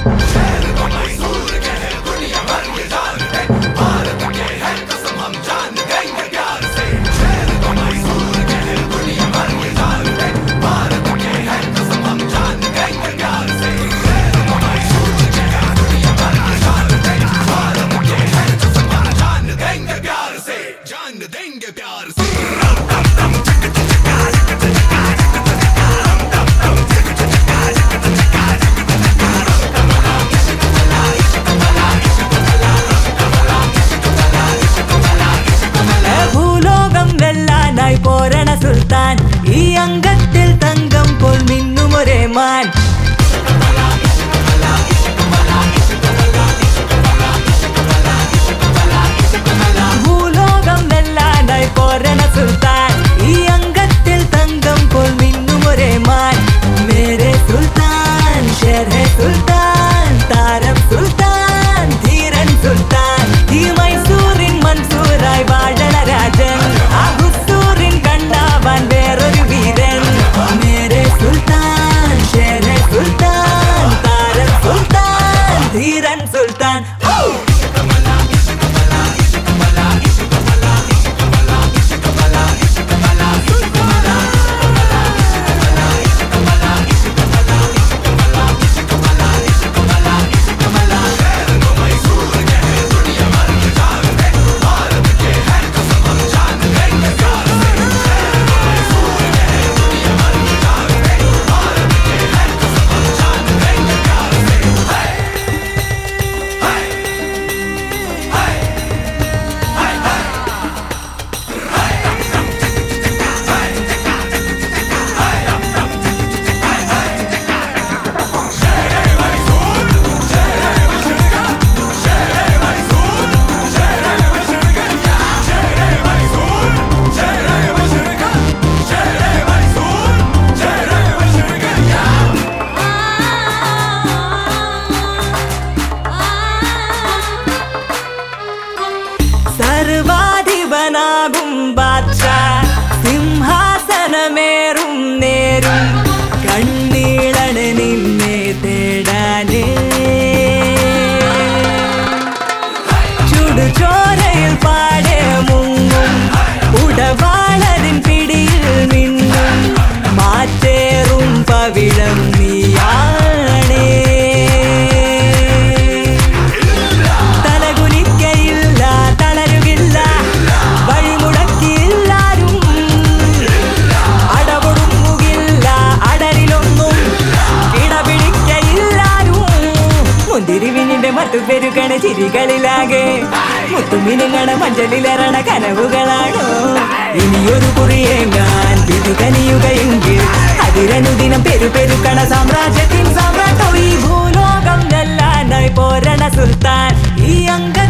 സുൽത്താൻ ഈ അംഗത്തിൽ തങ്കം പോൽ മിന്നുമൊരേ മാൻ ഭൂലോകം വെല്ലാനായി പോരണ സുൽത്താൻ ഈ അംഗത്തിൽ തങ്കം പോൽ മിന്നുമൊരേ മാൻ മേരെ സുൽത്താൻ ഷേർ ഹേ സുൽത്താൻ താരം സുൽത്താൻ ധീരൻ സുൽത്താൻ ഈ മൈസൂരിൻ മൻസൂറായി വാഴണ രാജൻ വേറൊരു വീരൻ മേരെ സുൽത്താൻ ഷേർ ഹേ സുൽത്താൻ താരം സുൽത്താൻ ധീരൻ സുൽത്താൻ സർവാധിപനാകും ബാദ്ഷാ സിംഹാസനമേറും നേരും കണ്ണീളണ് നിന്നെ തേടാനേ ചുടുചോരയിൽ പാടെ മുങ്ങും ഉടവാളരിൻ പിടിയിൽ നിന്നും മാറ്റേറും പവിഴം നീയാണേ തിരുവിനിന്റെ മട്ടുപെരുകണ ചിരികളിലാകെ മുത്തുമിനുങ്ങണ മഞ്ചലിലറണ കനവുകളാണോ ഇനിയൊരു കുറിയേങ്ങാൻ വിധി കനിയുകയെങ്കിൽ അതിരനുദിനം പെരുപെരുക്കണ സാമ്രാജ്യത്തിൻ സാമ്രാട്ടോ ഈ ഭൂലോകം വെല്ലാനായി പോരണ സുൽത്താൻ ഈ അംഗ